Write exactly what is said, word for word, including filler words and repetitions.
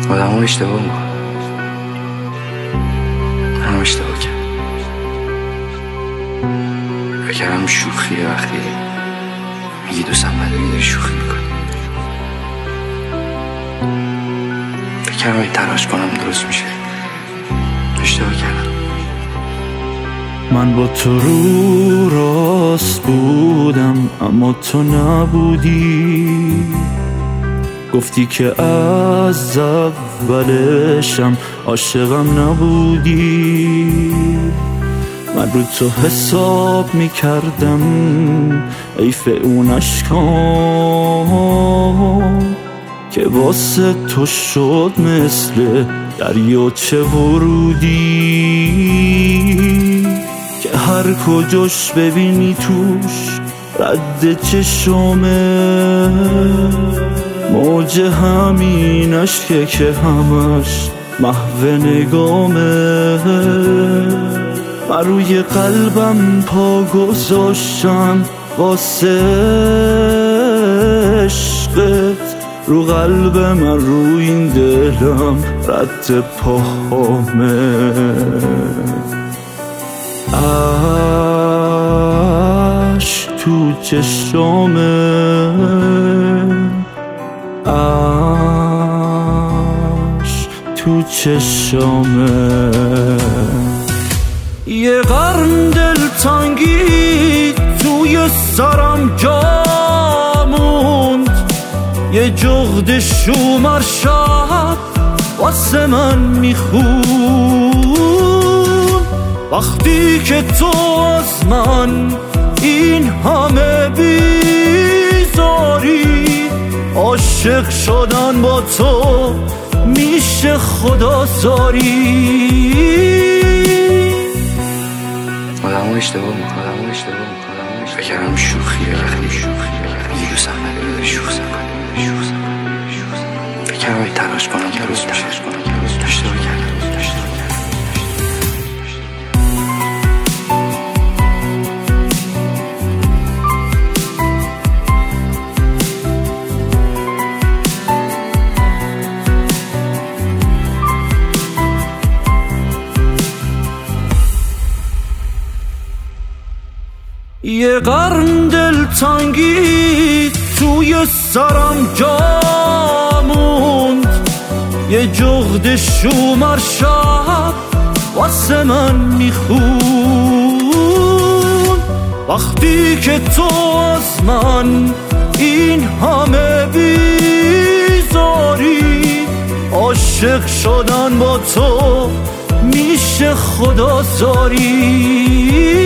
آدم ها اشتباه میکنن، منم اشتباه کردم. فکرم شوخیه وقتی میگی دوستم نداری داری شوخی میکنی. فکرم اگه تلاش کنم درست میشه. اشتباه کردم. من با تو رو راست بودم اما تو نبودی. گفتی که از اولشم عاشقم نبودی. من رو تو حساب میکردم حیف اون اشکام که واسه تو شد مثل دریاچه ورودی که هر کجاش ببینی توش رد چشمه موج همین عشقه که همش محو نگامه. من روی قلبم پا گذاشتم واسه عشقت، رو قلب من رو این دلم رد پاهامه. عشق تو چشمه، عشق تو چشمه. یه قرن دلتنگی توی سرم جا موند، یه جغد شومر شب واسه من میخون. وقتی که تو از من این همه بیزاری، عاشق شدن با تو میشه خدا زاری. آدم ها اشتباه میکنن، آدم ها اشتباه میکنن. فکرم شوخیه وقتی میگی دوستم نداری داری شوخی میکنی. فکرم اگه تلاش کنم درست میشه. اشتباه کردم. یه قرن دلتنگی توی سرم جا موند، یه جغد شومر شب واسه من میخون. وقتی که تو از من این همه بیزاری، عاشق شدن با تو میشه خدا زاری.